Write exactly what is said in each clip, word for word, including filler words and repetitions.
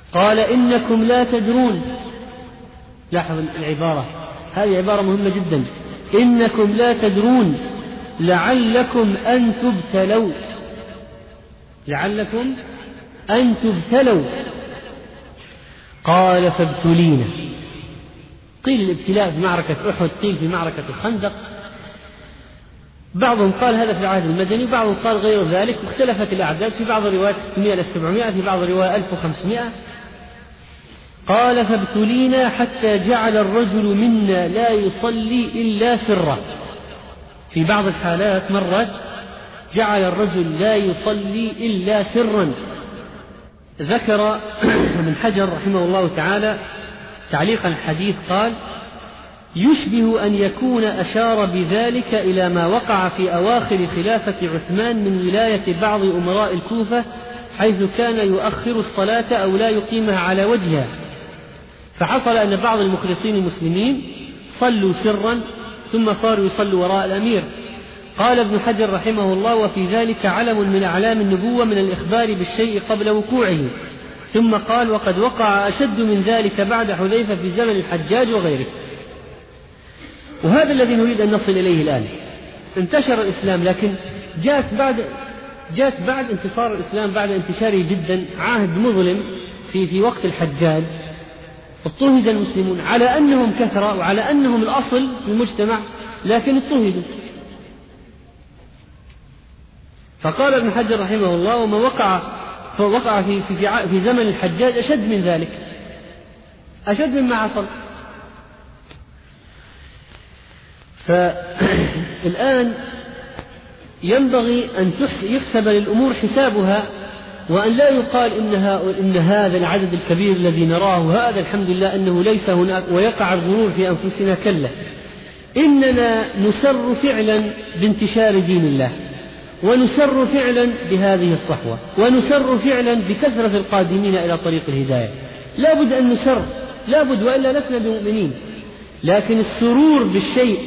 قال إنكم لا تدرون. لاحظ العبارة، هذه عبارة مهمة جدا. إنكم لا تدرون لعلكم أن تبتلوا، لعلكم أن تبتلوا. قال فابتلينا. قيل الابتلاء في معركة أحد، قيل في معركة الخندق، بعضهم قال هذا في العهد المدني، بعضهم قال غير ذلك، واختلفت الأعداد، في بعض الروايات ستمائة إلى سبعمائة، في بعض الروايات ألف وخمسمائة. قال فابتلينا حتى جعل الرجل منا لا يصلي إلا سرا. في بعض الحالات مرت جعل الرجل لا يصلي إلا سرا. ذكر ابن حجر رحمه الله تعالى تعليقا الحديث قال يشبه أن يكون أشار بذلك إلى ما وقع في أواخر خلافة عثمان من ولاية بعض أمراء الكوفة، حيث كان يؤخر الصلاة أو لا يقيمها على وجهها، فحصل أن بعض المخلصين المسلمين صلوا سرا ثم صاروا يصلوا وراء الأمير. قال ابن حجر رحمه الله وفي ذلك علم من أعلام النبوة من الإخبار بالشيء قبل وقوعه. ثم قال وقد وقع أشد من ذلك بعد حذيفة في زمن الحجاج وغيره. وهذا الذي نريد أن نصل إليه الآن. انتشر الإسلام، لكن جاءت بعد جاءت بعد انتصار الإسلام، بعد انتشاره جدا، عهد مظلم في في وقت الحجاج، اضطهد المسلمون على أنهم كثرة وعلى أنهم الأصل في المجتمع، لكن اضطهدوا. فقال ابن حجر رحمه الله وما وقع فوقع في في في زمن الحجاج أشد من ذلك، أشد مما حصل. فالآن ينبغي أن يحسب للأمور حسابها، وأن لا يقال إنها إن هذا العدد الكبير الذي نراه هذا الحمد لله أنه ليس هناك، ويقع الغرور في أنفسنا. كلا، إننا نسر فعلا بانتشار دين الله، ونسر فعلا بهذه الصحوة، ونسر فعلا بكثرة القادمين إلى طريق الهداية. لا بد أن نسر، لا بد، وإلا لسنا بمؤمنين. لكن السرور بالشيء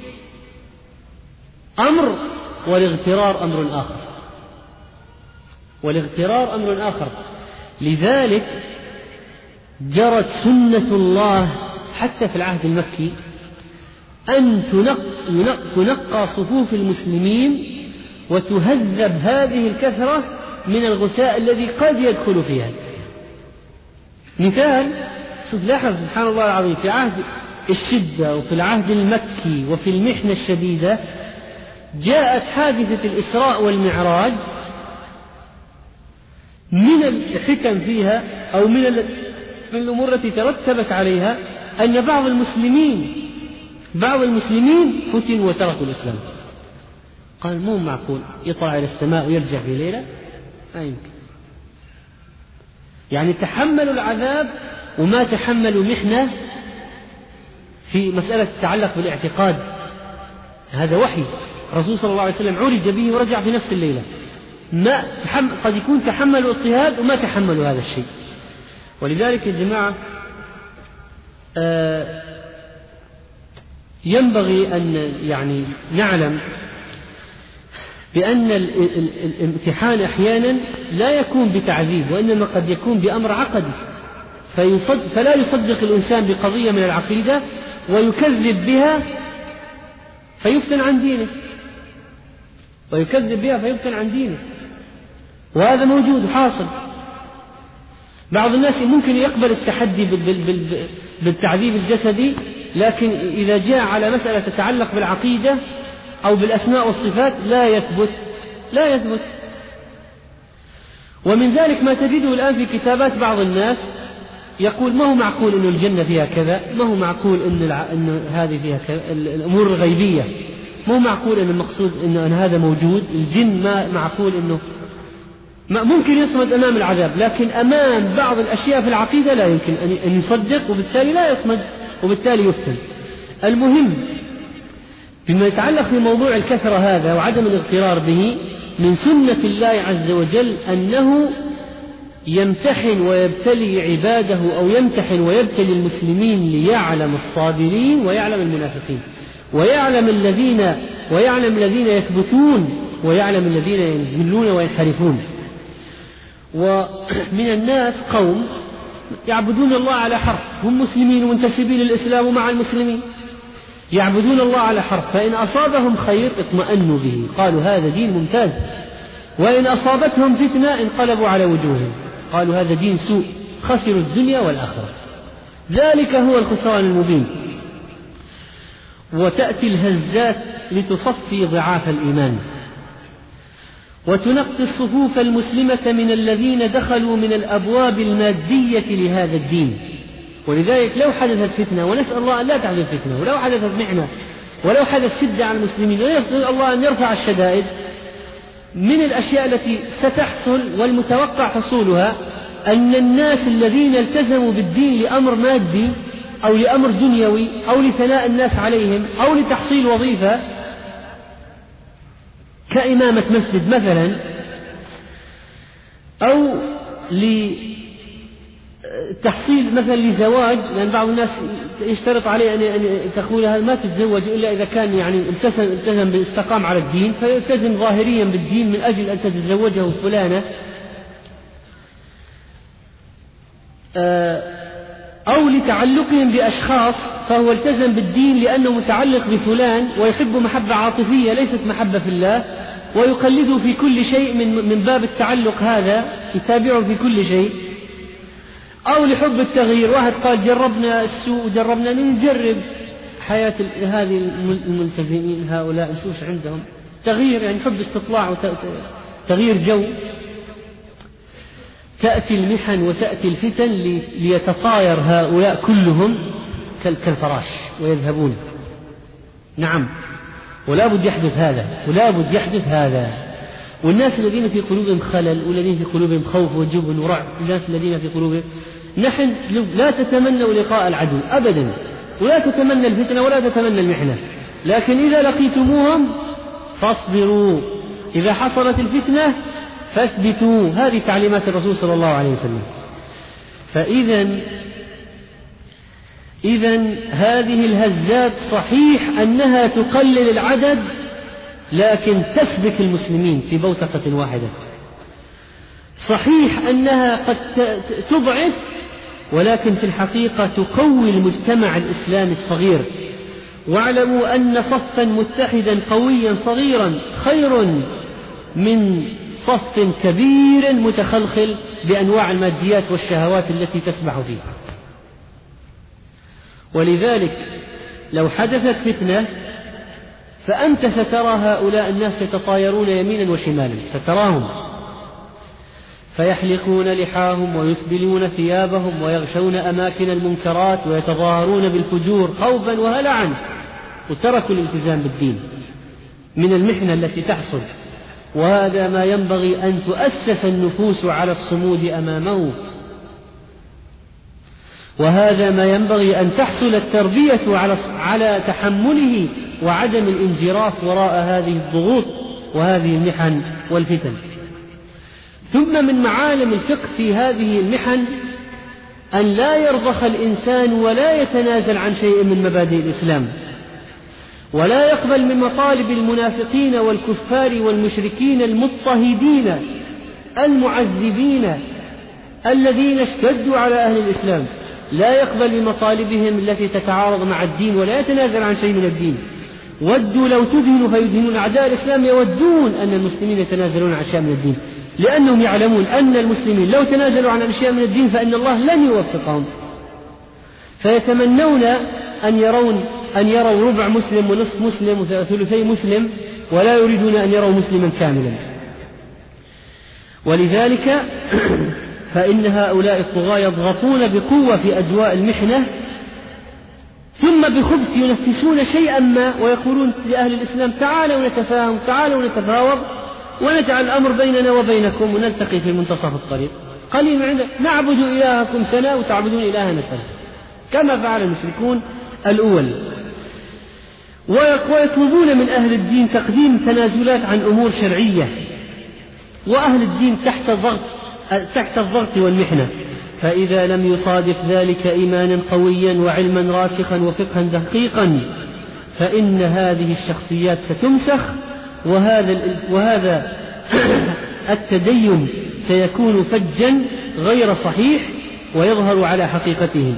أمر، والاغترار أمر آخر، والاغترار أمر آخر. لذلك جرت سنة الله حتى في العهد المكي أن تنقى صفوف المسلمين وتهذب هذه الكثرة من الغثاء الذي قد يدخل فيها. مثال، شوف لاحظ سبحان الله العظيم، في عهد الشدة وفي العهد المكي وفي المحنة الشديدة جاءت حادثة الإسراء والمعراج، من الحكم فيها أو من الأمور التي ترتبت عليها أن بعض المسلمين بعض المسلمين فتنوا وتركوا الإسلام. قال مو معقول يطلع إلى السماء ويرجع في ليلة، لا يمكن. يعني تحملوا العذاب وما تحملوا محنة في مسألة تتعلق بالاعتقاد. هذا وحي، الرسول صلى الله عليه وسلم عرج به ورجع في نفس الليلة. ما قد يكون تحملوا اضطهاد وما تحملوا هذا الشيء. ولذلك يا جماعة آه ينبغي أن يعني نعلم بأن الامتحان أحيانا لا يكون بتعذيب، وإنما قد يكون بأمر عقدي، فلا يصدق الإنسان بقضية من العقيدة ويكذب بها فيفتن عن دينه، ويكذب بها فيفتن عن دينه. وهذا موجود وحاصل. بعض الناس ممكن يقبل التحدي بالتعذيب الجسدي، لكن إذا جاء على مسألة تتعلق بالعقيدة أو بالأسماء والصفات لا يثبت لا يثبت ومن ذلك ما تجده الآن في كتابات بعض الناس، يقول ما هو معقول أن الجنة فيها كذا، ما هو معقول أن, الع... أن هذه فيها كذا، الأمور الغيبية ما هو معقول أن المقصود أن, أن هذا موجود. الجن ما معقول أنه ما ممكن يصمد أمام العذاب، لكن أمام بعض الأشياء في العقيدة لا يمكن أن يصدق، وبالتالي لا يصمد، وبالتالي يفتن. المهم بما يتعلق بموضوع الكثرة هذا وعدم الاغترار به، من سنة الله عز وجل أنه يمتحن ويبتلي عباده، أو يمتحن ويبتلي المسلمين ليعلم الصابرين ويعلم المنافقين، ويعلم الذين ويعلم الذين يثبتون ويعلم الذين ينزلون وينحرفون. ومن الناس قوم يعبدون الله على حرف، هم مسلمين ومنتسبين للإسلام ومع المسلمين، يعبدون الله على حرف، فإن أصابهم خير اطمأنوا به قالوا هذا دين ممتاز، وإن أصابتهم فتنة انقلبوا على وجوههم قالوا هذا دين سوء، خسروا الدنيا والآخرة. ذلك هو الخسران المبين. وتأتي الهزات لتصفي ضعاف الإيمان وتنقي الصفوف المسلمة من الذين دخلوا من الأبواب المادية لهذا الدين. ولذلك لو حدثت فتنة، ونسأل الله أن لا تحدث فتنة، ولو حدثت محنة، ولو حدث شدة على المسلمين، ونسأل الله أن يرفع الشدائد، من الأشياء التي ستحصل والمتوقع حصولها أن الناس الذين التزموا بالدين لأمر مادي أو لأمر دنيوي أو لثناء الناس عليهم أو لتحصيل وظيفة كإمامة مسجد مثلا، أو لتحصيل مثلا لزواج، لأن بعض الناس يشترط عليه أن تقول هذا ما تتزوج إلا إذا كان يعني التزم, التزم بالاستقام على الدين، فيلتزم ظاهريا بالدين من أجل أن تتزوجه فلانة، أو لتعلقهم بأشخاص فهو التزم بالدين لأنه متعلق بفلان ويحب محبة عاطفية ليست محبة في الله، ويقلده في كل شيء من من باب التعلق، هذا يتابعه في كل شيء. أو لحب التغيير، واحد قال جربنا السوء وجربنا نجرب حياة هذه الملتزمين هؤلاء نشوف عندهم تغيير، يعني حب استطلاع وتغيير جو. تأتي المحن وتأتي الفتن ليتطاير هؤلاء كلهم كالفراش ويذهبون. نعم، ولا بد يحدث هذا، ولا بد يحدث هذا. والناس الذين في قلوبهم خلل، والذين في قلوبهم خوف وجبن ورعب، الناس الذين في قلوبهم، نحن لا تتمنوا لقاء العدو أبدا، ولا تتمنى الفتنة ولا تتمنى المحنة، لكن إذا لقيتموهم فاصبروا، إذا حصلت الفتنة فاثبتوا. هذه تعليمات الرسول صلى الله عليه وسلم. فإذا إذن هذه الهزات صحيح أنها تقلل العدد، لكن تسبك المسلمين في بوتقة واحدة. صحيح أنها قد تضعف، ولكن في الحقيقة تقوي المجتمع الإسلامي الصغير. واعلموا أن صفا متحدا قويا صغيرا خير من صف كبير متخلخل بأنواع الماديات والشهوات التي تسبح فيه. ولذلك لو حدثت فتنة فأنت سترى هؤلاء الناس يتطايرون يمينا وشمالا، ستراهم فيحلقون لحاهم ويسبلون ثيابهم ويغشون أماكن المنكرات ويتظاهرون بالفجور خوفا وهلعا، وتركوا الالتزام بالدين من المحنة التي تحصل. وهذا ما ينبغي أن تؤسس النفوس على الصمود أمامه، وهذا ما ينبغي أن تحصل التربية على على تحمله وعدم الانجراف وراء هذه الضغوط وهذه المحن والفتن. ثم من معالم الفقه في هذه المحن أن لا يرضخ الإنسان ولا يتنازل عن شيء من مبادئ الإسلام، ولا يقبل من مطالب المنافقين والكفار والمشركين المضطهدين المعذبين الذين اشتدوا على أهل الإسلام، لا يقبل بمطالبهم التي تتعارض مع الدين ولا يتنازل عن شيء من الدين. ودوا لو تدهنوا فيدهنون. أعداء الإسلام يودون أن المسلمين يتنازلون عن أشياء من الدين، لأنهم يعلمون أن المسلمين لو تنازلوا عن أشياء من الدين فإن الله لن يوفقهم، فيتمنون أن يرون أن يروا ربع مسلم ونصف مسلم وثلثي مسلم، ولا يريدون أن يروا مسلما كاملا. ولذلك فإن هؤلاء الطغاة يضغطون بقوة في أجواء المحنة، ثم بخبث ينفسون شيئا ما ويقولون لأهل الإسلام تعالوا نتفاهم، تعالوا نتفاوض ونجعل الأمر بيننا وبينكم ونلتقي في منتصف الطريق. قليل عندنا نعبد إلهكم سنة وتعبدون إلهنا سنة، كما فعل المشركون الأول. ويطلبون من أهل الدين تقديم تنازلات عن أمور شرعية، وأهل الدين تحت الضغط تحت الضغط والمحنة. فإذا لم يصادف ذلك إيمانا قويا وعلما راسخا وفقها دقيقا فإن هذه الشخصيات ستمسخ، وهذا وهذا التدين سيكون فجا غير صحيح، ويظهر على حقيقته.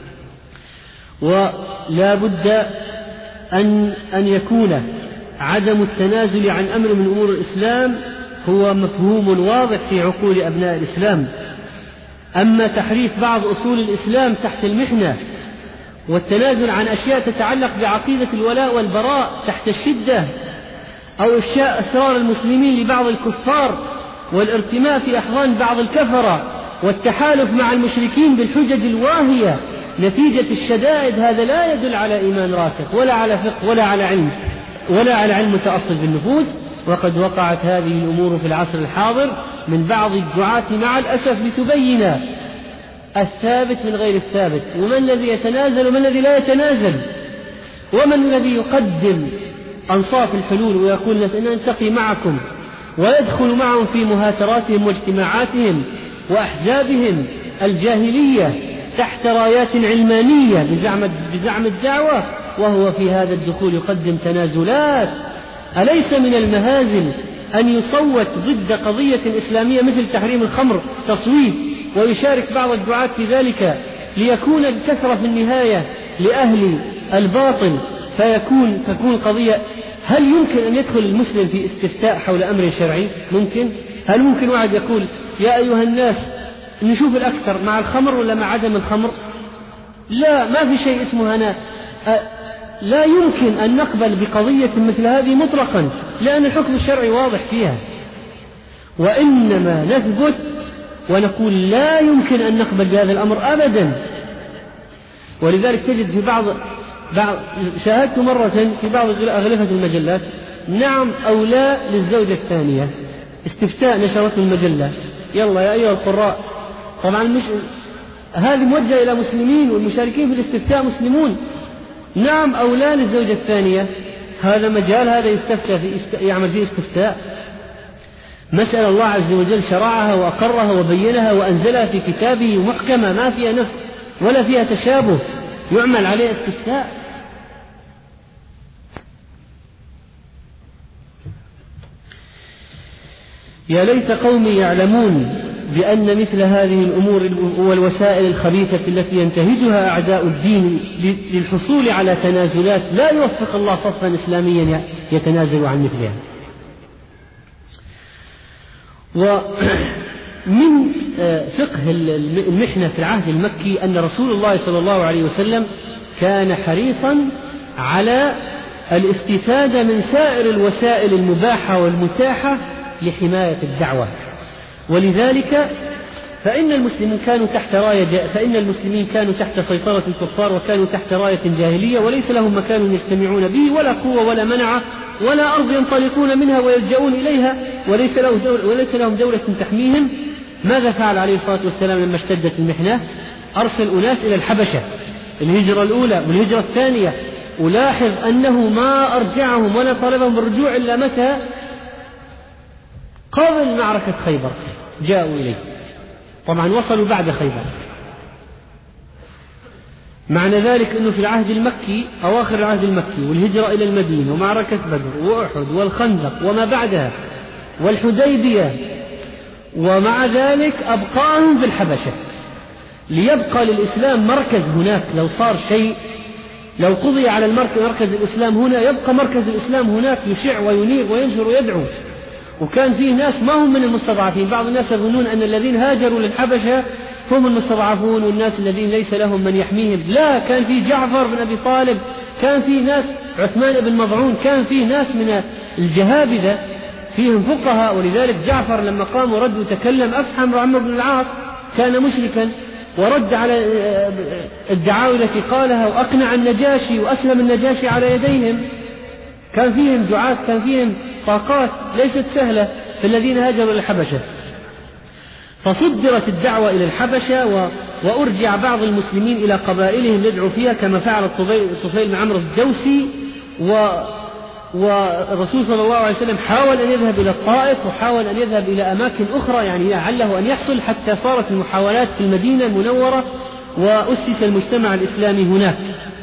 ولا بد أن, أن يكون عدم التنازل عن أمر من أمور الإسلام هو مفهوم واضح في عقول أبناء الإسلام. أما تحريف بعض أصول الإسلام تحت المحنة والتنازل عن أشياء تتعلق بعقيدة الولاء والبراء تحت الشدة، أو إفشاء أسرار المسلمين لبعض الكفار والارتماء في أحضان بعض الكفرة والتحالف مع المشركين بالحجج الواهية نتيجة الشدائد، هذا لا يدل على إيمان راسخ ولا على فقه ولا على علم ولا على علم متأصل في النفوس. وقد وقعت هذه الأمور في العصر الحاضر من بعض الدعاة مع الأسف لتبين الثابت من غير الثابت، ومن الذي يتنازل ومن الذي لا يتنازل، ومن الذي يقدم أنصاف الحلول ويقول نلتقي معكم ويدخل معهم في مهاتراتهم واجتماعاتهم وأحزابهم الجاهلية تحت رايات علمانية بزعم, بزعم الدعوة، وهو في هذا الدخول يقدم تنازلات. أليس من المهازل أن يصوت ضد قضية إسلامية مثل تحريم الخمر تصويت ويشارك بعض الدعاة في ذلك ليكون الكثرة في النهاية لأهل الباطل فيكون تكون قضية؟ هل يمكن أن يدخل المسلم في استفتاء حول أمر شرعي؟ ممكن؟ هل ممكن واحد يقول يا أيها الناس نشوف الأكثر مع الخمر ولا مع عدم الخمر؟ لا، ما في شيء اسمه هنا. لا يمكن أن نقبل بقضية مثل هذه مطلقا، لأن الحكم الشرعي واضح فيها، وإنما نثبت ونقول لا يمكن أن نقبل بهذا الأمر أبدا. ولذلك تجد في بعض, بعض شاهدت مرة في بعض أغلفة المجلات نعم أو لا للزوجة الثانية، استفتاء نشرته المجلة، يلا يا أيها القراء، طبعا مش هذه موجهة إلى مسلمين والمشاركين في الاستفتاء مسلمون، نعم أو لا للزوجة الثانية، هذا مجال هذا يستفتى في است... يعمل فيه استفتاء، مسألة الله عز وجل شرعها وأقرها وبينها وأنزلها في كتابه محكمة ما فيها نص ولا فيها تشابه، يعمل عليه استفتاء. يا ليت قومي يعلمون بأن مثل هذه الأمور والوسائل الخبيثة التي ينتهجها أعداء الدين للحصول على تنازلات لا يوفق الله صفا إسلاميا يتنازل عن مثلها. ومن فقه المحنة في العهد المكي أن رسول الله صلى الله عليه وسلم كان حريصا على الاستفادة من سائر الوسائل المباحة والمتاحة لحماية الدعوة، ولذلك فإن المسلمين كانوا تحت راية فإن المسلمين كانوا تحت سيطرة الكفار وكانوا تحت راية جاهلية، وليس لهم مكان يجتمعون به ولا قوة ولا منع ولا أرض ينطلقون منها ويلجؤون إليها، وليس, له دولة وليس لهم دولة تحميهم. ماذا فعل عليه الصلاة والسلام لما اشتدت المحنة؟ أرسل أناس إلى الحبشة، الهجرة الأولى والهجرة الثانية، ولاحظ أنه ما أرجعهم ولا طلبهم بالرجوع إلا متى؟ قبل معركة خيبر جاءوا إليه، طبعا وصلوا بعد خيبر. معنى ذلك أنه في العهد المكي أواخر العهد المكي والهجرة إلى المدينة ومعركة بدر وأحد والخندق وما بعدها والحديبية، ومع ذلك أبقاهم في الحبشة ليبقى للإسلام مركز هناك. لو صار شيء، لو قضي على مركز الإسلام هنا، يبقى مركز الإسلام هناك يشع وينير وينشر ويدعو. وكان فيه ناس ما هم من المستضعفين، بعض الناس يظنون أن الذين هاجروا للحبشة هم المستضعفون والناس الذين ليس لهم من يحميهم، لا، كان فيه جعفر بن أبي طالب، كان فيه ناس عثمان بن مظعون، كان فيه ناس من الجهابذة فيهم فقهاء. ولذلك جعفر لما قام ورد وتكلم أفحم عمرو بن العاص كان مشركا ورد على الدعاوى التي قالها وأقنع النجاشي وأسلم النجاشي على يديهم. كان فيهم دعاة، كان فيهم طاقات ليست سهلة في الذين هاجروا إلى الحبشة. فصدرت الدعوة إلى الحبشة و... وأرجع بعض المسلمين إلى قبائلهم يدعو فيها كما فعل الطفيل بن عمرو الدوسي، و... والرسول صلى الله عليه وسلم حاول أن يذهب إلى الطائف وحاول أن يذهب إلى أماكن أخرى يعني لعله أن يحصل، حتى صارت المحاولات في المدينة المنورة وأسس المجتمع الإسلامي هناك.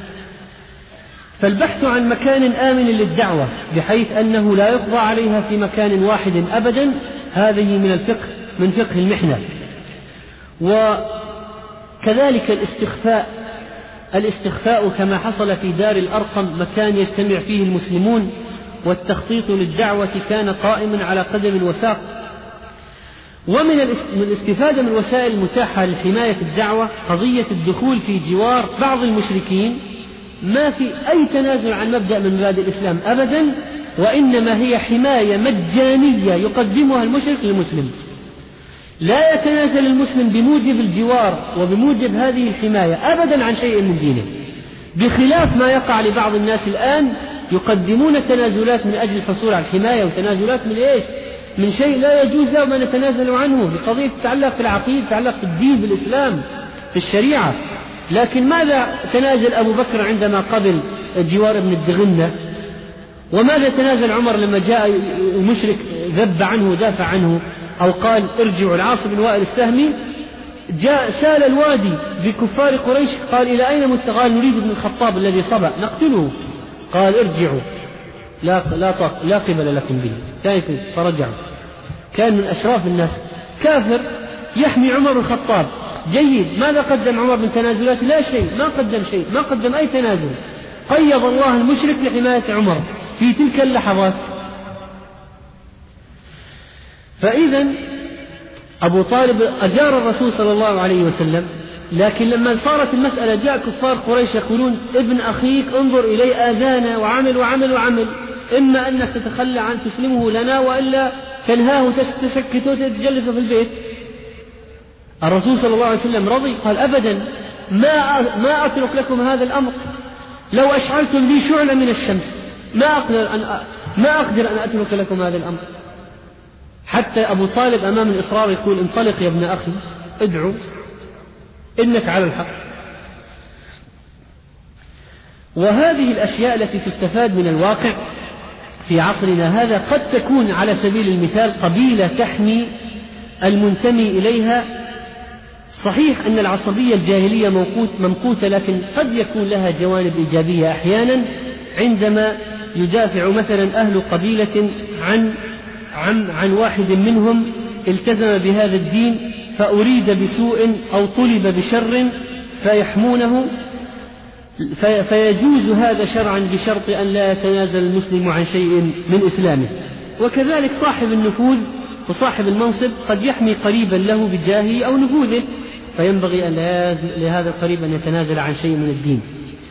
فالبحث عن مكان آمن للدعوة بحيث أنه لا يقضى عليها في مكان واحد أبدا، هذه من الفقه من فقه المحنة. كذلك الاستخفاء الاستخفاء كما حصل في دار الأرقم، مكان يجتمع فيه المسلمون، والتخطيط للدعوة كان قائما على قدم وساق. ومن الاستفادة من الوسائل المتاحة لحماية الدعوة قضية الدخول في جوار بعض المشركين، ما في أي تنازل عن مبدأ من مبادئ الإسلام أبدا، وإنما هي حماية مجانية يقدمها المشرك للمسلم. لا يتنازل المسلم بموجب الجوار وبموجب هذه الحماية أبدا عن شيء من دينه، بخلاف ما يقع لبعض الناس الآن، يقدمون تنازلات من أجل الحصول على الحماية، وتنازلات من إيش؟ من شيء لا يجوز له ما نتنازل عنه، بقضية تتعلق في العقيدة، تتعلق في الدين، بالإسلام، في الشريعة. لكن ماذا تنازل أبو بكر عندما قبل جوار ابن الدغنة؟ وماذا تنازل عمر لما جاء المشرك ذب عنه ودافع عنه، أو قال ارجعوا؟ العاص بن وائل السهمي جاء سال الوادي بكفار قريش، قال إلى أين متقال؟ نريد ابن الخطاب الذي صبأ نقتله. قال ارجعوا، لا, لا, لا قبل لكم به. فرجعوا. كان من أشراف الناس، كافر يحمي عمر بن الخطاب. جيد، ماذا قدم عمر من تنازلات؟ لا شيء، ما قدم شيء، ما قدم أي تنازل. قيض الله المشرك لحماية عمر في تلك اللحظات. فإذا أبو طالب أجار الرسول صلى الله عليه وسلم، لكن لما صارت المسألة جاء كفار قريش يقولون ابن أخيك انظر إليه آذانا وعمل وعمل وعمل، إما أنك تتخلى عن تسلمه لنا، وإلا تنهاه تسكته وتتجلسه في البيت. الرسول صلى الله عليه وسلم رضي، قال أبدا، ما ما أترك لكم هذا الأمر، لو أشعلتم لي شعلة من الشمس ما أقدر أن ما أقدر أن أترك لكم هذا الأمر. حتى أبو طالب أمام الإصرار يقول انطلق يا ابن أخي، ادعو، إنك على الحق. وهذه الأشياء التي تستفاد من الواقع في عصرنا هذا قد تكون على سبيل المثال قبيلة تحمي المنتمي إليها. صحيح أن العصبية الجاهلية ممقوتة، لكن قد يكون لها جوانب إيجابية أحيانا، عندما يدافع مثلا أهل قبيلة عن عن عن واحد منهم التزم بهذا الدين فأريد بسوء أو طلب بشر فيحمونه، في فيجوز هذا شرعا بشرط أن لا يتنازل المسلم عن شيء من إسلامه. وكذلك صاحب النفوذ وصاحب المنصب قد يحمي قريبا له بجاهه أو نفوذه، فينبغي أن لهذا القريب أن يتنازل عن شيء من الدين.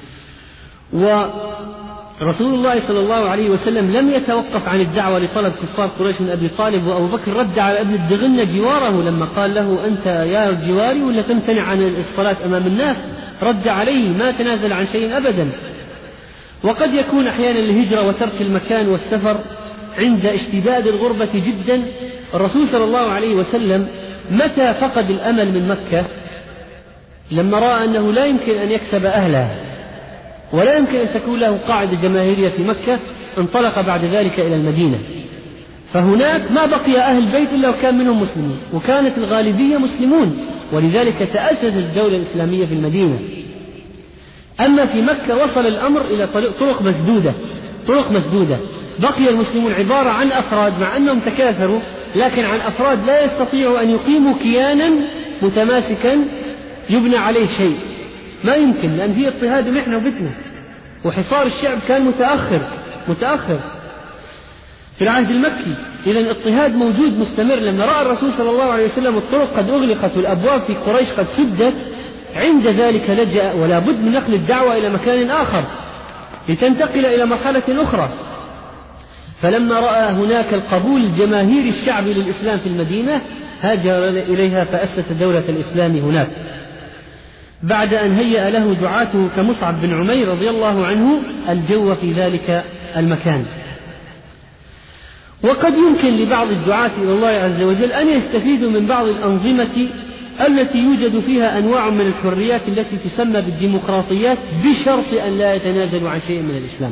ورسول الله صلى الله عليه وسلم لم يتوقف عن الدعوة لطلب كفار قريش من أبي طالب، وأبو بكر رد على ابن الدغنة جواره لما قال له أنت يا جواري ولا تمتنع عن الصلاة أمام الناس؟ رد عليه، ما تنازل عن شيء أبدا. وقد يكون أحيانا الهجرة وترك المكان والسفر عند اشتداد الغربة جدا. الرسول صلى الله عليه وسلم متى فقد الأمل من مكة؟ لما رأى أنه لا يمكن أن يكسب أهلها ولا يمكن أن تكون له قاعدة جماهيرية في مكة، انطلق بعد ذلك إلى المدينة. فهناك ما بقي أهل البيت إلا وكان منهم مسلمين، وكانت الغالبية مسلمون، ولذلك تأسست الدولة الإسلامية في المدينة. أما في مكة وصل الأمر إلى طرق مسدودة طرق مسدودة بقي المسلمون عبارة عن أفراد، مع أنهم تكاثروا، لكن عن أفراد لا يستطيعوا أن يقيموا كيانا متماسكا يبنى عليه شيء، ما يمكن، لأن فيه اضطهاد ومحنة وفتنة، وحصار الشعب كان متأخر متأخر في العهد المكي. إذن الاضطهاد موجود مستمر. لما رأى الرسول صلى الله عليه وسلم الطرق قد أغلقت والأبواب في قريش قد سدت، عند ذلك لجأ ولا بد من نقل الدعوة إلى مكان آخر لتنتقل إلى مرحلة أخرى. فلما رأى هناك القبول الجماهيري الشعبي للإسلام في المدينة هاجر إليها فأسس دولة الإسلام هناك، بعد أن هيأ له دعاته كمصعب بن عمير رضي الله عنه الجو في ذلك المكان. وقد يمكن لبعض الدعاة إلى الله عز وجل أن يستفيدوا من بعض الأنظمة التي يوجد فيها أنواع من الحريات التي تسمى بالديمقراطيات، بشرط أن لا يتنازلوا عن شيء من الإسلام.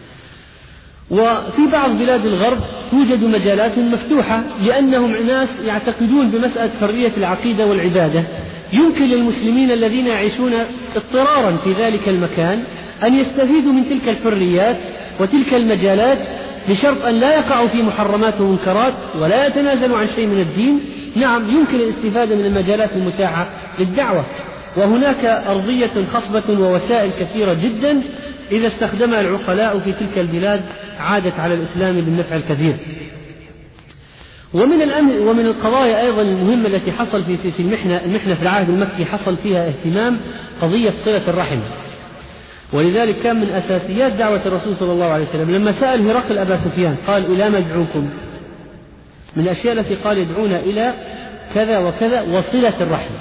وفي بعض بلاد الغرب توجد مجالات مفتوحة، لأنهم ناس يعتقدون بمسألة حرية العقيدة والعبادة. يمكن للمسلمين الذين يعيشون اضطرارا في ذلك المكان أن يستفيدوا من تلك الحريات وتلك المجالات، بشرط أن لا يقعوا في محرمات ومنكرات ولا يتنازلوا عن شيء من الدين. نعم، يمكن الاستفادة من المجالات المتاحة للدعوة، وهناك أرضية خصبة ووسائل كثيرة جدا إذا استخدمها العقلاء في تلك البلاد عادت على الإسلام بالنفع الكثير. ومن ومن القضايا أيضا المهمة التي حصل في في المحنة المحنة في العهد المكي حصل فيها اهتمام قضية صلة الرحم، ولذلك كان من أساسيات دعوة الرسول صلى الله عليه وسلم لما سأل هرقل أبا سفيان قال إلى ما يدعوكم؟ من الأشياء التي قال يدعون إلى كذا وكذا وصلة الرحم.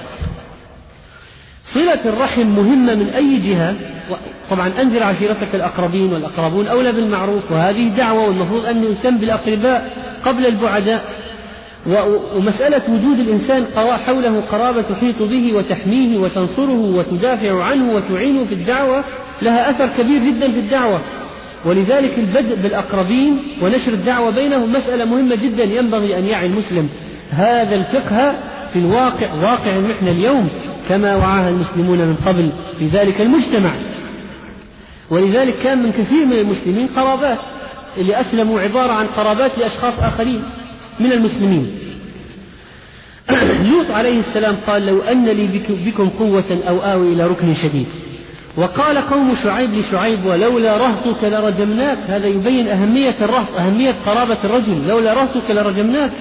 صلة الرحم مهمة من أي جهة. طبعا أنذر عشيرتك الأقربين والأقربون أولى بالمعروف، وهذه دعوة، والمفروض أن يهتم بالأقرباء قبل البعداء. ومسألة وجود الإنسان حوله قرابة تحيط به وتحميه وتنصره وتدافع عنه وتعينه في الدعوة لها أثر كبير جدا في الدعوة، ولذلك البدء بالأقربين ونشر الدعوة بينهم مسألة مهمة جدا ينبغي أن يعي المسلم هذا الفقه في الواقع، واقع المحنة اليوم كما وعاها المسلمون من قبل في ذلك المجتمع. ولذلك كان من كثير من المسلمين قرابات، اللي أسلموا عبارة عن قرابات لأشخاص آخرين من المسلمين. لوط عليه السلام قال لو أن لي بكم قوة أو آوي إلى ركن شديد. وقال قوم شعيب لشعيب ولولا رهطك لرجمناك. هذا يبين أهمية الرهط، أهمية قرابة الرجل. لولا رهطك لرجمناك.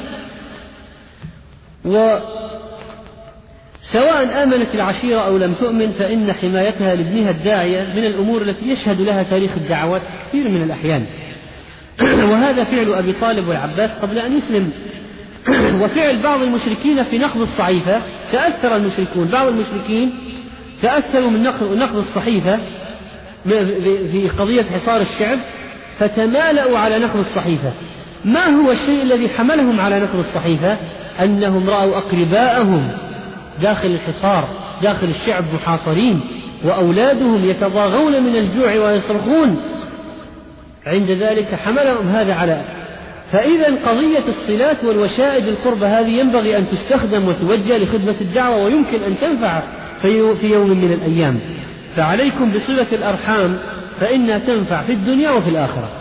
وسواء آمنت العشيرة أو لم تؤمن فإن حمايتها لابنها الداعية من الأمور التي يشهد لها تاريخ الدعوات كثير من الأحيان. وهذا فعل أبي طالب والعباس قبل أن يسلم. وفعل بعض المشركين في نقض الصحيفة. تأثر المشركون، بعض المشركين تأثروا من نقض الصحيفة في قضية حصار الشعب فتمالأوا على نقض الصحيفة. ما هو الشيء الذي حملهم على نقض الصحيفة؟ أنهم رأوا أقرباءهم داخل الحصار، داخل الشعب محاصرين، وأولادهم يتضاغون من الجوع ويصرخون. عند ذلك حملهم هذا على. فإذا قضية الصلات والوشائج القربة هذه ينبغي أن تستخدم وتوجه لخدمة الدعوة، ويمكن أن تنفع في يوم من الأيام. فعليكم بصلة الأرحام فإنها تنفع في الدنيا وفي الآخرة.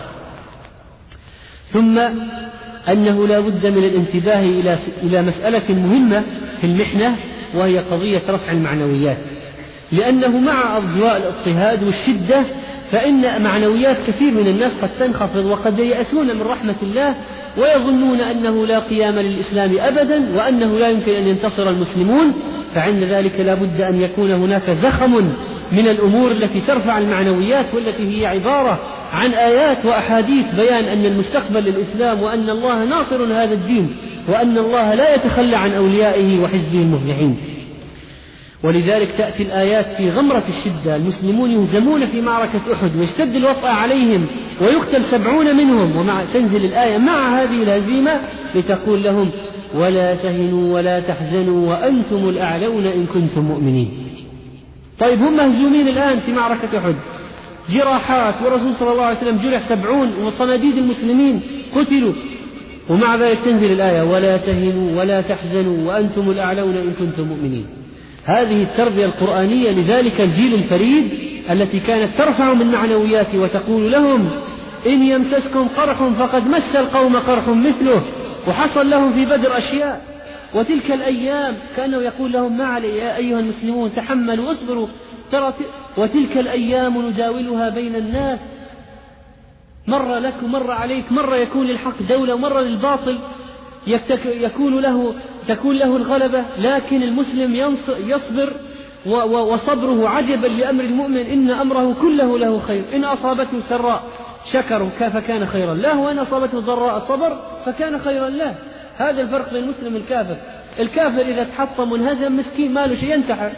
ثم أنه لا بد من الانتباه إلى إلى مسألة مهمة في المحنة، وهي قضية رفع المعنويات، لأنه مع أضواء الاضطهاد والشدة فإن معنويات كثير من الناس قد تنخفض، وقد ييأسون من رحمة الله ويظنون أنه لا قيام للإسلام أبدا، وأنه لا يمكن أن ينتصر المسلمون. فعند ذلك لا بد أن يكون هناك زخم من الأمور التي ترفع المعنويات، والتي هي عبارة عن آيات وأحاديث بيان أن المستقبل للإسلام، وأن الله ناصر هذا الدين، وأن الله لا يتخلى عن أوليائه وحزبه المفلحين. ولذلك تأتي الآيات في غمرة الشدة. المسلمون يهزمون في معركة أحد ويشتد الوطأ عليهم ويقتل سبعون منهم، ومع تنزل الآية مع هذه الهزيمة لتقول لهم ولا تهنوا ولا تحزنوا وأنتم الأعلون إن كنتم مؤمنين. طيب هم مهزومين الآن في معركة أحد، جراحات، ورسول صلى الله عليه وسلم جرح سبعون، وصناديد المسلمين قتلوا، ومع ذلك تنزل الآية ولا تهنوا ولا تحزنوا وأنتم الأعلون إن كنتم مؤمنين. هذه التربية القرآنية لذلك الجيل الفريد التي كانت ترفع من معنوياته وتقول لهم إن يمسسكم قرح فقد مس القوم قرح مثله، وحصل لهم في بدر أشياء. وتلك الأيام كأنه يقول لهم ما علي يا أيها المسلمون تحملوا واصبروا، ترى وتلك الأيام نداولها بين الناس، مرة لك ومرة عليك، مرة يكون للحق دولة ومرة للباطل يكون له تكون له الغلبة. لكن المسلم يصبر، وصبره عجبا لأمر المؤمن إن أمره كله له خير. إن أصابته سراء شكر فكان خيرا له، وإن أصابته ضراء صبر فكان خيرا له. هذا الفرق بين المسلم والكافر. الكافر إذا تحطم منهزم مسكين ماله شيء ينتحر،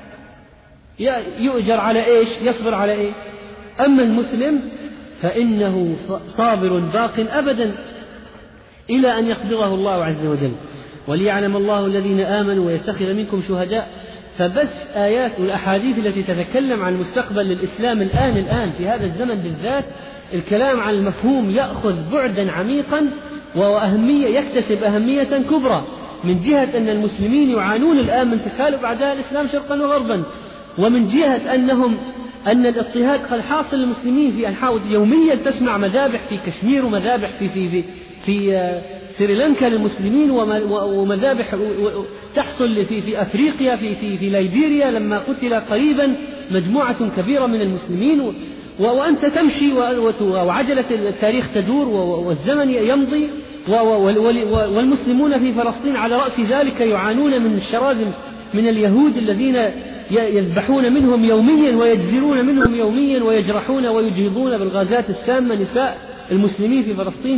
يؤجر على إيش؟ يصبر على إيه؟ أما المسلم فإنه صابر باق أبدا إلى أن يقبضه الله عز وجل. وليعلم الله الذين آمنوا ويتخذ منكم شهداء. فبس آيات والأحاديث التي تتكلم عن المستقبل للإسلام الآن الآن في هذا الزمن بالذات، الكلام عن المفهوم يأخذ بعدا عميقا وأهمية، يكتسب أهمية كبرى، من جهة أن المسلمين يعانون الآن من تكالب أعداء الإسلام شرقا وغربا، ومن جهة أنهم أن الاضطهاد قد حاصل للمسلمين في أنحاء. يوميا تسمع مذابح في كشمير ومذابح في في في, في سريلانكا للمسلمين ومذابح تحصل في في أفريقيا في في في ليبيريا لما قتل قريبا مجموعة كبيرة من المسلمين، وأنت تمشي وعجلة التاريخ تدور والزمن يمضي والمسلمون في فلسطين على رأس ذلك يعانون من الشراذم من اليهود الذين يذبحون منهم يوميا ويجزرون منهم يوميا ويجرحون ويجهضون بالغازات السامة نساء المسلمين في فلسطين.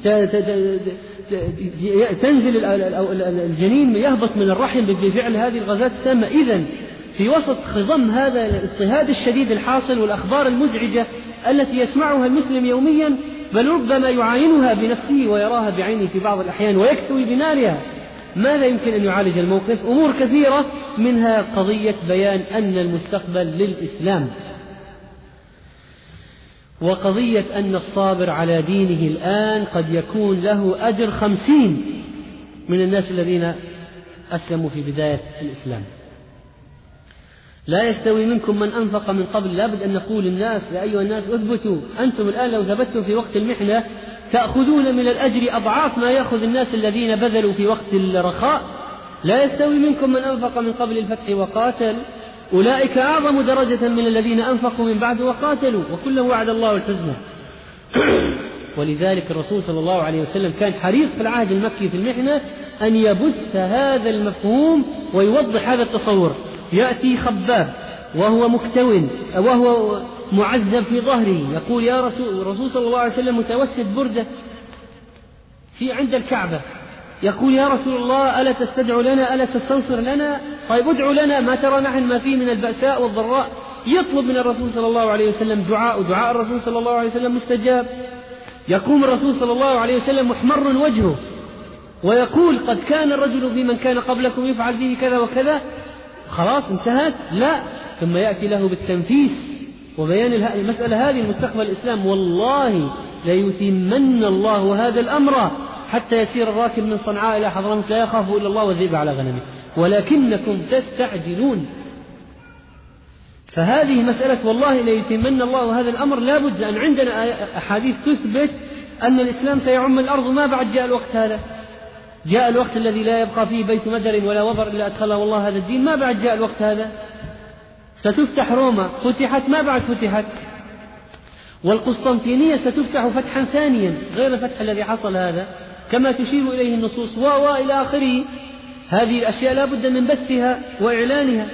تنزل الجنين يهبط من الرحم بفعل هذه الغازات السامة. إذن في وسط خضم هذا الاضطهاد الشديد الحاصل والأخبار المزعجة التي يسمعها المسلم يوميا، بل ربما يعاينها بنفسه ويراها بعينه في بعض الأحيان ويكتوي بنارها، ماذا يمكن أن يعالج الموقف؟ أمور كثيرة، منها قضية بيان أن المستقبل للإسلام، وقضية أن الصابر على دينه الآن قد يكون له أجر خمسين من الناس الذين أسلموا في بداية الإسلام. لا يستوي منكم من أنفق من قبل. لابد أن نقول للناس يا أيها الناس اثبتوا، أنتم الآن لو ثبتتم في وقت المحنة تأخذون من الأجر أضعاف ما يأخذ الناس الذين بذلوا في وقت الرخاء. لا يستوي منكم من أنفق من قبل الفتح وقاتل، أولئك أعظم درجة من الذين أنفقوا من بعد وقاتلوا، وكلا وعد الله الحسنى. ولذلك الرسول صلى الله عليه وسلم كان حريص في العهد المكي في المحنة أن يبث هذا المفهوم ويوضح هذا التصور. يأتي خباب وهو مكتون وهو معذب في ظهره، يقول يا رسول الرسول صلى الله عليه وسلم متوسد بردة في عند الكعبة، يقول يا رسول الله ألا تستدعو لنا، ألا تستنصر لنا؟ طيب ادعو لنا، ما ترى نحن ما فيه من البأساء والضراء. يطلب من الرسول صلى الله عليه وسلم دعاء، دعاء الرسول صلى الله عليه وسلم مستجاب. يقوم الرسول صلى الله عليه وسلم محمر وجهه ويقول قد كان الرجل في من كان قبلكم يفعل فيه كذا وكذا، خلاص انتهت؟ لا، ثم يأتي له بالتنفيس وبيان المسألة هذه المستقبل الإسلام. والله ليتمن الله هذا الأمر حتى يسير الراكب من صنعاء إلى حضرموت لا يخاف إلا الله والذئب على غنمه ولكنكم تستعجلون. فهذه مسألة والله ليتمن الله هذا الأمر. لابد أن عندنا أحاديث تثبت أن الإسلام سيعم الأرض ما بعد جاء الوقت هذا. جاء الوقت الذي لا يبقى فيه بيت مدر ولا وبر إلا أدخله الله هذا الدين، ما بعد جاء الوقت هذا. ستفتح روما، فتحت ما بعد فتحت، والقسطنطينية ستفتح فتحا ثانيا غير الفتح الذي حصل هذا كما تشير إليه النصوص وإلى آخره. هذه الأشياء لا بد من بثها وإعلانها.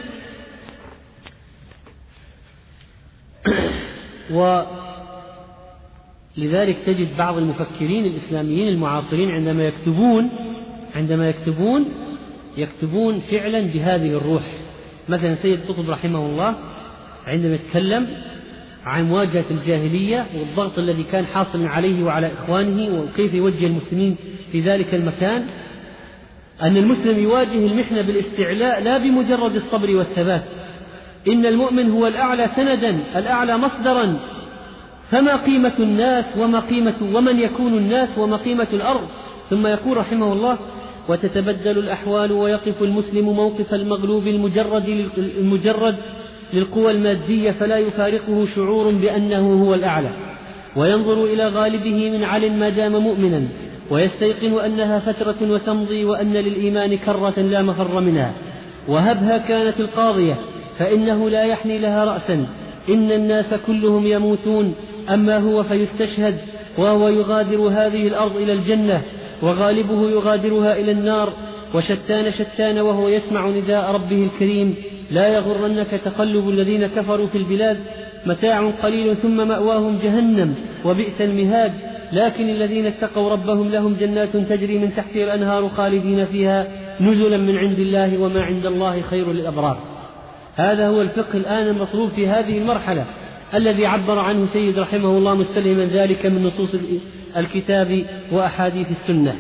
ولذلك تجد بعض المفكرين الإسلاميين المعاصرين عندما يكتبون عندما يكتبون يكتبون فعلا بهذه الروح. مثلا سيد قطب رحمه الله عندما يتكلم عن مواجهة الجاهلية والضغط الذي كان حاصل عليه وعلى إخوانه وكيف يوجه المسلمين في ذلك المكان، أن المسلم يواجه المحنة بالاستعلاء لا بمجرد الصبر والثبات. إن المؤمن هو الأعلى سندا، الأعلى مصدرا، فما قيمة الناس وما قيمة ومن يكون الناس وما قيمة الأرض. ثم يقول رحمه الله وتتبدل الأحوال ويقف المسلم موقف المغلوب المجرد, المجرد للقوى المادية فلا يفارقه شعور بأنه هو الأعلى، وينظر إلى غالبه من عل ما دام مؤمنا، ويستيقن أنها فترة وتمضي، وأن للإيمان كرة لا مفر منها، وهبها كانت القاضية فإنه لا يحني لها رأسا. إن الناس كلهم يموتون، أما هو فيستشهد وهو يغادر هذه الأرض إلى الجنة، وغالبه يغادرها إلى النار. وشتان شتان وهو يسمع نداء ربه الكريم. لا يغرنك تقلب الذين كفروا في البلاد، متاع قليل ثم مأواهم جهنم وبئس المهاد. لكن الذين اتقوا ربهم لهم جنات تجري من تحتها الأنهار خالدين فيها نزلا من عند الله، وما عند الله خير للأبرار. هذا هو الفقه الآن المطلوب في هذه المرحلة الذي عبر عنه سيد رحمه الله مستلهما ذلك من نصوص الكتاب وأحاديث السنة.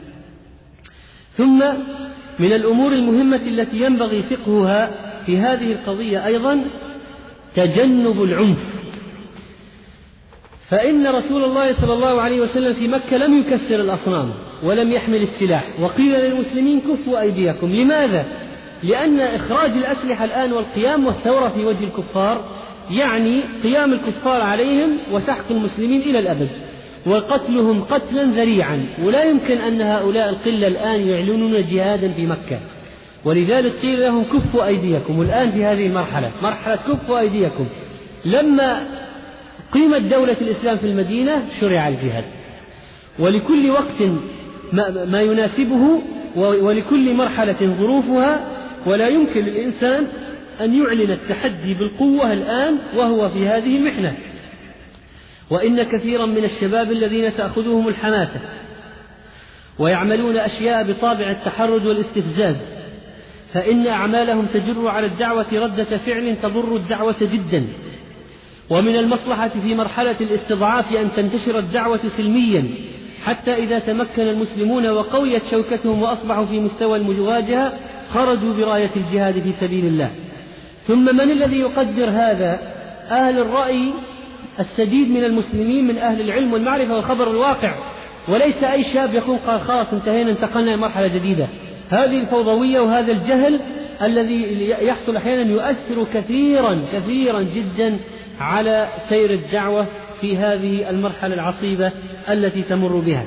ثم من الأمور المهمة التي ينبغي فقهها في هذه القضية أيضا تجنب العنف. فإن رسول الله صلى الله عليه وسلم في مكة لم يكسر الأصنام ولم يحمل السلاح، وقيل للمسلمين كفوا أيديكم. لماذا؟ لأن إخراج الأسلحة الآن والقيام والثورة في وجه الكفار يعني قيام الكفار عليهم وسحق المسلمين إلى الأبد. وقتلهم قتلا ذريعا، ولا يمكن أن هؤلاء القلة الآن يعلنون جهادا في مكة. ولذلك قيل لهم كفوا أيديكم. الآن في هذه المرحلة، مرحلة كفوا أيديكم، لما قيمت دولة الإسلام في المدينة شرع الجهاد، ولكل وقت ما يناسبه ولكل مرحلة ظروفها، ولا يمكن للإنسان أن يعلن التحدي بالقوة الآن وهو في هذه المحنة. وإن كثيرا من الشباب الذين تأخذهم الحماسة ويعملون أشياء بطابع التحرج والاستفزاز، فإن أعمالهم تجر على الدعوة ردة فعل تضر الدعوة جدا. ومن المصلحة في مرحلة الاستضعاف أن تنتشر الدعوة سلميا، حتى إذا تمكن المسلمون وقويت شوكتهم وأصبحوا في مستوى المواجهة خرجوا براية الجهاد في سبيل الله. ثم من الذي يقدر هذا؟ أهل الرأي السديد من المسلمين، من أهل العلم والمعرفة والخبر الواقع، وليس أي شاب يقول قال خلاص انتهينا انتقلنا لمرحلة جديدة. هذه الفوضوية وهذا الجهل الذي يحصل أحيانا يؤثر كثيرا كثيرا جدا على سير الدعوة في هذه المرحلة العصيبة التي تمر بها.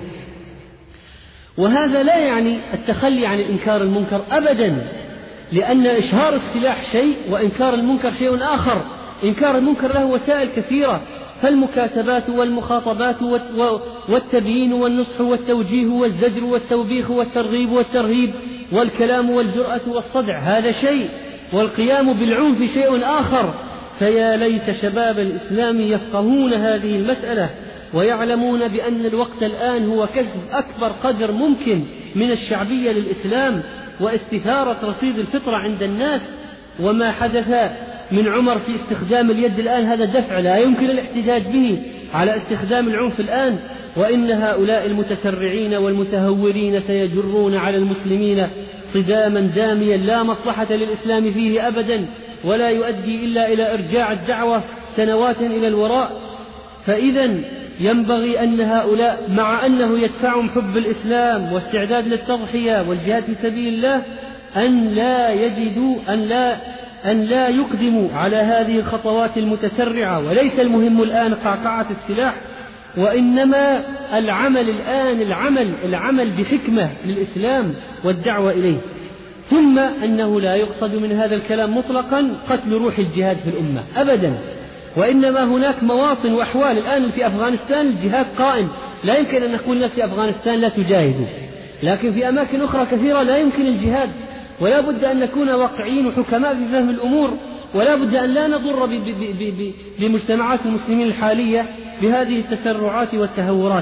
وهذا لا يعني التخلي عن إنكار المنكر أبدا، لأن إشهار السلاح شيء وإنكار المنكر شيء آخر. إنكار المنكر له وسائل كثيرة، فالمكاتبات والمخاطبات والتبيين والنصح والتوجيه والزجر والتوبيخ والترغيب والترهيب والكلام والجرأة والصدع هذا شيء، والقيام بالعنف شيء آخر. فيا ليت شباب الإسلام يفقهون هذه المسألة ويعلمون بأن الوقت الآن هو كسب أكبر قدر ممكن من الشعبية للإسلام واستثارة رصيد الفطرة عند الناس. وما حدث من عمر في استخدام اليد الآن هذا دفع لا يمكن الاحتجاج به على استخدام العنف الآن. وإن هؤلاء المتسرعين والمتهورين سيجرون على المسلمين صداما داميا لا مصلحة للإسلام فيه أبدا، ولا يؤدي إلا إلى إرجاع الدعوة سنوات إلى الوراء. فإذا ينبغي أن هؤلاء مع أنه يدفعهم حب الإسلام واستعداد للتضحية والجهاد في سبيل الله أن لا يجدوا أن لا أن لا يقدموا على هذه الخطوات المتسرعة. وليس المهم الآن قعقعة السلاح، وإنما العمل الآن العمل العمل بحكمة للإسلام والدعوة إليه. ثم أنه لا يقصد من هذا الكلام مطلقا قتل روح الجهاد في الأمة أبدا، وإنما هناك مواطن وأحوال. الآن في أفغانستان الجهاد قائم، لا يمكن أن نقول لك في أفغانستان لا تجاهدوا، لكن في أماكن أخرى كثيرة لا يمكن الجهاد. ولا بد أن نكون واقعين وحكماء في فهم الأمور، ولا بد أن لا نضر بمجتمعات المسلمين الحالية بهذه التسرعات والتهورات.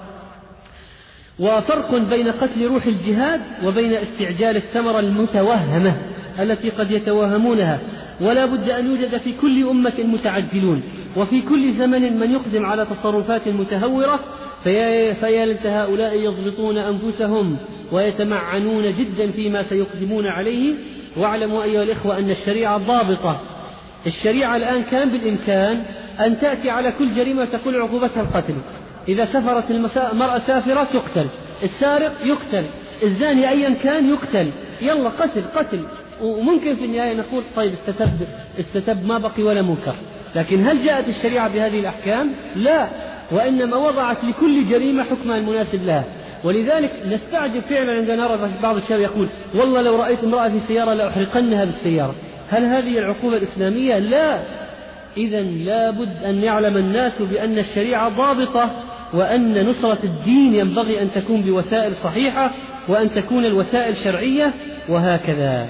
وفرق بين قتل روح الجهاد وبين استعجال الثمرة المتوهمة التي قد يتوهمونها. ولا بد أن يوجد في كل أمة متعجلون، وفي كل زمن من يقدم على تصرفات متهورة، فيا ليت هؤلاء يضبطون أنفسهم ويتمعنون جدا فيما سيقدمون عليه. واعلموا أيها الإخوة أن الشريعة ضابطة. الشريعة الآن كان بالإمكان أن تأتي على كل جريمة تقول عقوبتها القتل. إذا سافرت المرأة سافرة تقتل، السارق يقتل، الزاني أيا كان يقتل، يلا قتل قتل. وممكن في النهاية نقول طيب استتب, استتب ما بقي ولا منكر. لكن هل جاءت الشريعة بهذه الأحكام؟ لا، وإنما وضعت لكل جريمة حكما مناسب لها. ولذلك نستعجب فعلا عندما نرى بعض الشباب يقول والله لو رأيت امرأة في سيارة لأحرقنها بالسيارة. هل هذه العقوبة الإسلامية؟ لا. إذا لابد أن يعلم الناس بأن الشريعة ضابطة، وأن نصرة الدين ينبغي أن تكون بوسائل صحيحة، وأن تكون الوسائل شرعية، وهكذا.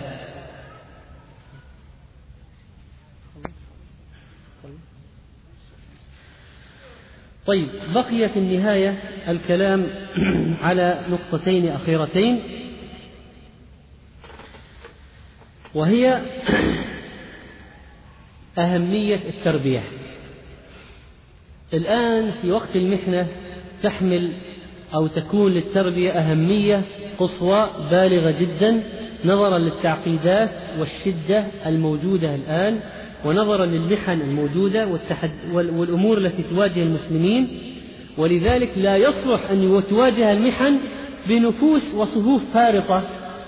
طيب، بقي في النهاية الكلام على نقطتين أخيرتين، وهي أهمية التربية. الآن في وقت المحنة تحمل أو تكون للتربية أهمية قصوى بالغة جدا، نظرا للتعقيدات والشدة الموجودة الآن، ونظرا للمحن الموجودة والأمور التي تواجه المسلمين. ولذلك لا يصلح أن تواجه المحن بنفوس وصفوف فارطة،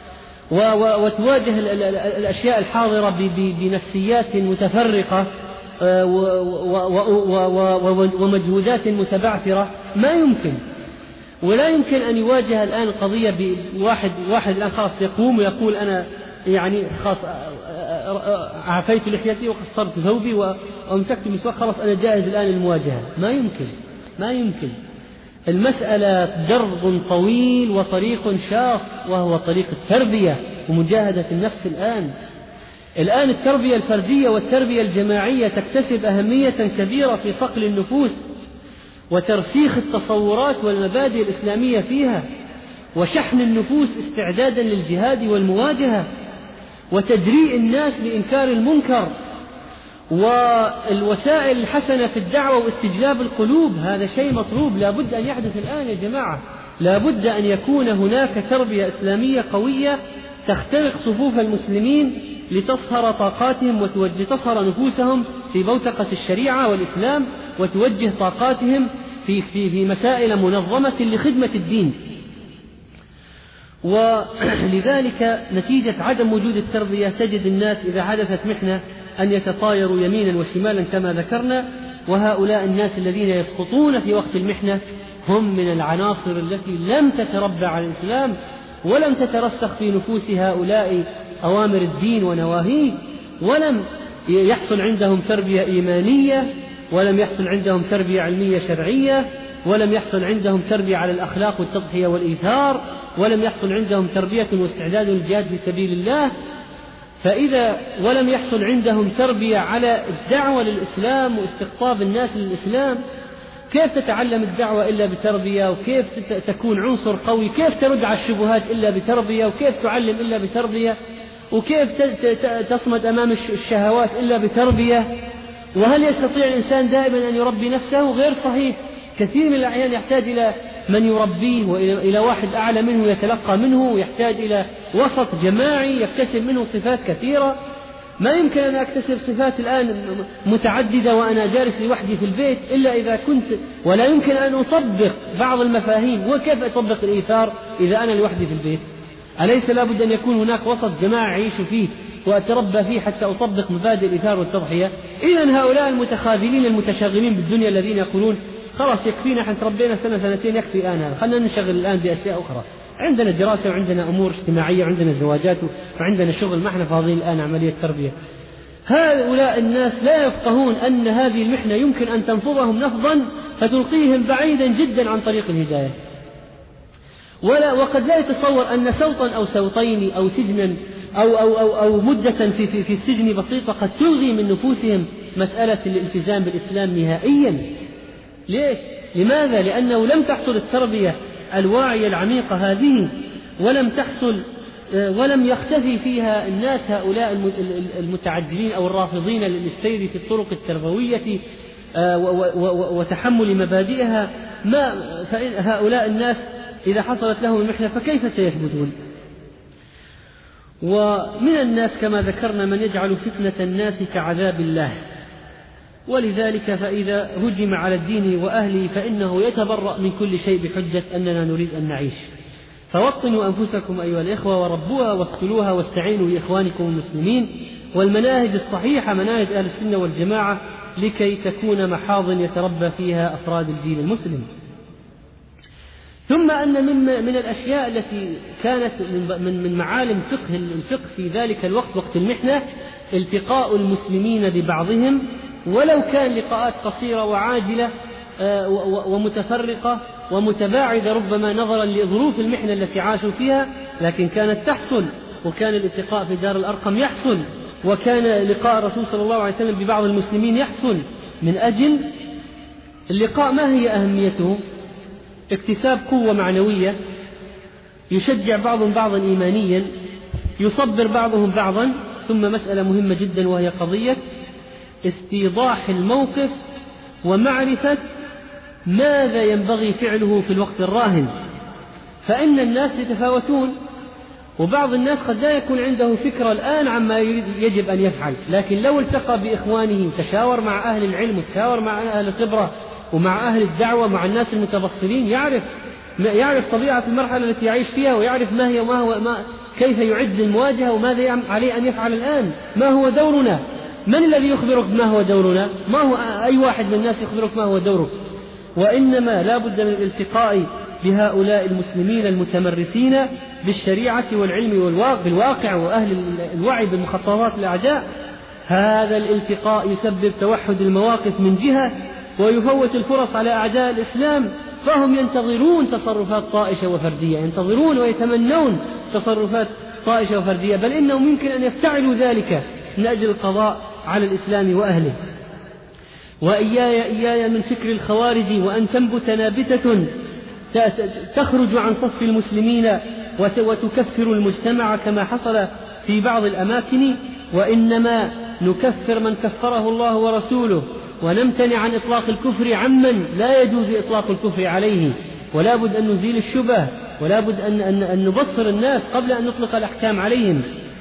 وتواجه الأشياء الحاضرة بنفسيات متفرقة، ومجهودات متبعثرة ما يمكن. ولا يمكن أن يواجه الآن القضية بواحد واحد الآن خلاص يقوم ويقول أنا يعني خلاص عفيت لحيتي وقصرت ثوبي وأمسكت مسواك خلاص أنا جاهز الآن للمواجهة. ما يمكن ما يمكن. المسألة درب طويل وطريق شاق، وهو طريق التربية ومجاهدة النفس. الآن الآن التربية الفردية والتربية الجماعية تكتسب أهمية كبيرة في صقل النفوس وترسيخ التصورات والمبادئ الإسلامية فيها، وشحن النفوس استعدادا للجهاد والمواجهة، وتجريء الناس لإنكار المنكر، والوسائل الحسنة في الدعوة واستجلاب القلوب. هذا شيء مطلوب، لا بد أن يحدث الآن يا جماعة. لا بد أن يكون هناك تربية إسلامية قوية تخترق صفوف المسلمين لتصهر طاقاتهم وتصهر نفوسهم في بوتقة الشريعة والإسلام، وتوجه طاقاتهم في, في, في مسائل منظمة لخدمة الدين. ولذلك نتيجة عدم وجود التربية تجد الناس إذا حدثت محنة أن يتطايروا يمينا وشمالا كما ذكرنا. وهؤلاء الناس الذين يسقطون في وقت المحنة هم من العناصر التي لم تتربى على الإسلام ولم تترسخ في نفوس هؤلاء أوامر الدين ونواهيه، ولم يحصل عندهم تربية إيمانية، ولم يحصل عندهم تربية علمية شرعية، ولم يحصل عندهم تربية على الأخلاق والتضحية والإيثار، ولم يحصل عندهم تربية واستعداد للجهاد في سبيل الله. فإذا ولم يحصل عندهم تربية على الدعوة للإسلام واستقطاب الناس للإسلام، كيف تتعلم الدعوة إلا بتربية؟ وكيف تكون عنصر قوي؟ كيف ترد على الشبهات إلا بتربية؟ وكيف تعلم إلا بتربية؟ وكيف تصمد أمام الشهوات إلا بتربية؟ وهل يستطيع الإنسان دائما أن يربي نفسه؟ غير صحيح. كثير من الأحيان يحتاج إلى من يربيه وإلى واحد أعلى منه يتلقى منه، ويحتاج إلى وسط جماعي يكتسب منه صفات كثيرة. ما يمكن أن أكتسب صفات الآن متعددة وأنا جالس لوحدي في البيت إلا إذا كنت، ولا يمكن أن أطبق بعض المفاهيم. وكيف أطبق الإيثار إذا أنا لوحدي في البيت؟ أليس لابد أن يكون هناك وسط جماعي أعيش فيه وأتربى فيه حتى أطبق مبادئ الإيثار والتضحية؟ إذن هؤلاء المتخاذلين المتشاغلين بالدنيا الذين يقولون خلاص يكفينا، احنا تربينا سنة سنتين يكفي الآن، هذا خلنا ننشغل الآن بأشياء أخرى، عندنا دراسة وعندنا أمور اجتماعية وعندنا زواجات وعندنا شغل، ما احنا فاضيين الآن عملية تربية. هؤلاء الناس لا يفقهون أن هذه المحنة يمكن أن تنفضهم نفضا فتلقيهم بعيدا جدا عن طريق الهداية. ولا وقد لا يتصور أن صوتا أو صوتين أو سجنا أو, أو, أو, أو مدة في, في, في السجن بسيطة قد تلغي من نفوسهم مسألة الالتزام بالإسلام نهائيا. ليش؟ لماذا؟ لأنه لم تحصل التربية الواعية العميقة هذه، ولم تحصل ولم يختفي فيها الناس هؤلاء المتعجلين أو الرافضين للسير في الطرق التربوية وتحمل مبادئها. ما فإن هؤلاء الناس إذا حصلت لهم المحنة فكيف سيثبتون؟ ومن الناس كما ذكرنا من يجعل فتنة الناس كعذاب الله، ولذلك فإذا هجم على الدين وأهله فإنه يتبرأ من كل شيء بحجة أننا نريد أن نعيش. فوطنوا أنفسكم أيها الإخوة وربوها واقتلوها واستعينوا بإخوانكم المسلمين. والمناهج الصحيحة مناهج أهل السنة والجماعة لكي تكون محاضن يتربى فيها أفراد الجيل المسلم. ثم أن من, من الأشياء التي كانت من, من معالم فقه الفقه في ذلك الوقت وقت المحنة التقاء المسلمين ببعضهم، ولو كان لقاءات قصيرة وعاجلة ومتفرقة ومتباعدة ربما نظرا لظروف المحنة التي عاشوا فيها، لكن كانت تحصل. وكان الالتقاء في دار الأرقم يحصل، وكان لقاء الرسول صلى الله عليه وسلم ببعض المسلمين يحصل. من أجل اللقاء ما هي أهميته؟ اكتساب قوة معنوية، يشجع بعضهم بعضا إيمانيا، يصبر بعضهم بعضا. ثم مسألة مهمة جدا وهي قضية استيضاح الموقف ومعرفة ماذا ينبغي فعله في الوقت الراهن. فإن الناس يتفاوتون، وبعض الناس قد لا يكون عنده فكرة الآن عما يجب أن يفعل، لكن لو التقى بإخوانه تشاور مع أهل العلم وتشاور مع أهل الخبرة ومع أهل الدعوة مع الناس المتبصرين يعرف يعرف طبيعة المرحلة التي يعيش فيها، ويعرف ما هي وما هو ما كيف يعد للمواجهة وماذا عليه أن يفعل الآن، ما هو دورنا. من الذي يخبرك ما هو دورنا؟ ما هو أي واحد من الناس يخبرك ما هو دورك؟ وإنما لا بد من الالتقاء بهؤلاء المسلمين المتمرسين بالشريعة والعلم بالواقع وأهل الوعي بمخططات الأعداء. هذا الالتقاء يسبب توحد المواقف من جهة، ويفوت الفرص على أعداء الإسلام، فهم ينتظرون تصرفات طائشة وفردية، ينتظرون ويتمنون تصرفات طائشة وفردية، بل إنهم يمكن أن يفتعلوا ذلك من أجل القضاء على الإسلام وأهله. وإياي إياي من فكر الخوارج وأن تنبت نابتة تخرج عن صف المسلمين وتكفر المجتمع كما حصل في بعض الأماكن، وإنما نكفر من كفره الله ورسوله، ونمتنع عن إطلاق الكفر عمن لا يجوز إطلاق الكفر عليه، ولا بد أن نزيل الشبه، ولا بد أن, أن, أن نبصر الناس قبل أن نطلق الأحكام عليهم.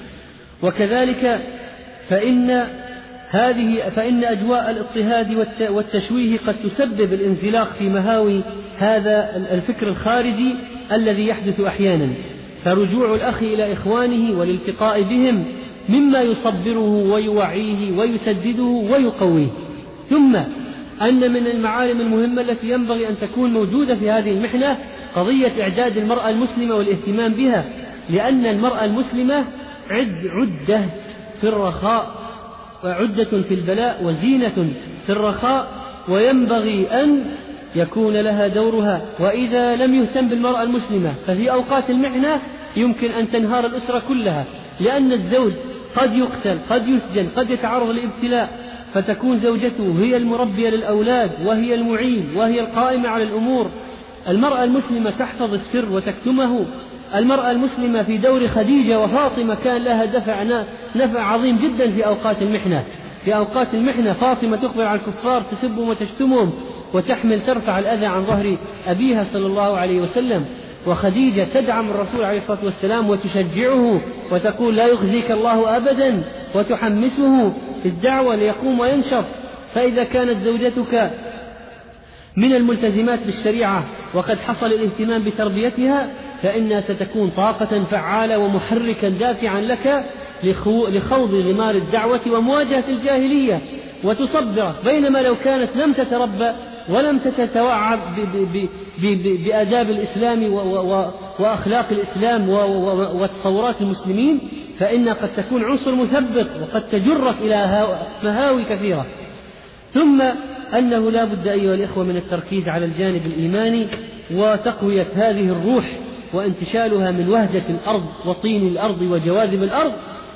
وكذلك فإن هذه فإن أجواء الاضطهاد والتشويه قد تسبب الانزلاق في مهاوي هذا الفكر الخارجي الذي يحدث أحيانا، فرجوع الأخ إلى إخوانه والالتقاء بهم مما يصبره ويوعيه ويسدده ويقويه. ثم أن من المعالم المهمة التي ينبغي أن تكون موجودة في هذه المحنة قضية إعداد المرأة المسلمة والاهتمام بها، لأن المرأة المسلمة عد عدة في الرخاء وعدة في البلاء وزينة في الرخاء، وينبغي أن يكون لها دورها. وإذا لم يهتم بالمرأة المسلمة ففي أوقات المحنة يمكن أن تنهار الأسرة كلها، لأن الزوج قد يقتل، قد يسجن، قد يتعرض لابتلاء، فتكون زوجته هي المربية للأولاد وهي المعين وهي القائمة على الأمور. المرأة المسلمة تحفظ السر وتكتمه. المرأة المسلمة في دور خديجة وفاطمة كان لها دفع نفع عظيم جدا في أوقات المحنة. في أوقات المحنة فاطمة تخبر على الكفار، تسبهم وتشتمهم، وتحمل ترفع الأذى عن ظهر أبيها صلى الله عليه وسلم. وخديجة تدعم الرسول عليه الصلاة والسلام وتشجعه وتقول لا يخزيك الله أبدا، وتحمسه في الدعوة ليقوم وينشط. فإذا كانت زوجتك من الملتزمات بالشريعة وقد حصل الاهتمام بتربيتها، فإنها ستكون طاقة فعالة ومحركا دافعا لك لخوض غمار الدعوة ومواجهة الجاهلية وتصبرك. بينما لو كانت لم تتربى ولم تتوعى بآداب الإسلام وأخلاق الإسلام وتصورات المسلمين، فإنها قد تكون عنصر مثبط وقد تجرك إلى مهاوي كثيرة. ثم أنه لا بد أيها الإخوة من التركيز على الجانب الإيماني وتقوية هذه الروح وانتشالها من وهجة الأرض وطين الأرض وجواذب الأرض.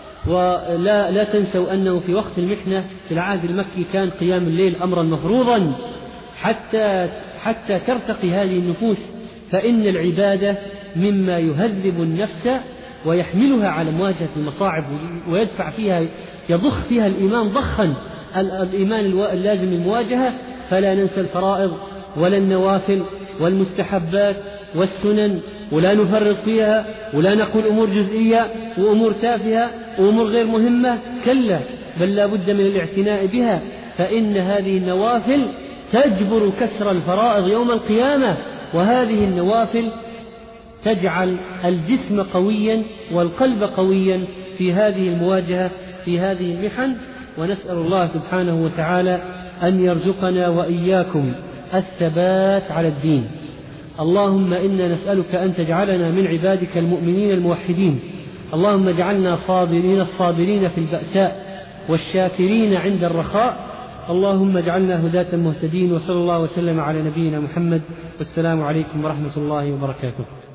ولا لا تنسوا أنه في وقت المحنة في العهد المكي كان قيام الليل أمرا مفروضا حتى, حتى ترتقي هذه النفوس، فإن العبادة مما يهذب النفس ويحملها على مواجهة المصاعب ويدفع فيها يضخ فيها الإيمان ضخا، الإيمان اللازم المواجهة. فلا ننسى الفرائض ولا النوافل والمستحبات والسنن، ولا نفرط فيها، ولا نقول أمور جزئية وأمور تافهة وأمور غير مهمة، كلا، بل لا بد من الاعتناء بها، فإن هذه النوافل تجبر كسر الفرائض يوم القيامة. وهذه النوافل تجعل الجسم قويا والقلب قويا في هذه المواجهة في هذه المحن. ونسأل الله سبحانه وتعالى أن يرزقنا وإياكم الثبات على الدين. اللهم إنا نسألك أن تجعلنا من عبادك المؤمنين الموحدين. اللهم اجعلنا صابرين الصابرين في البأساء والشاكرين عند الرخاء. اللهم اجعلنا هداة مهتدين. وصلى الله وسلم على نبينا محمد، والسلام عليكم ورحمة الله وبركاته.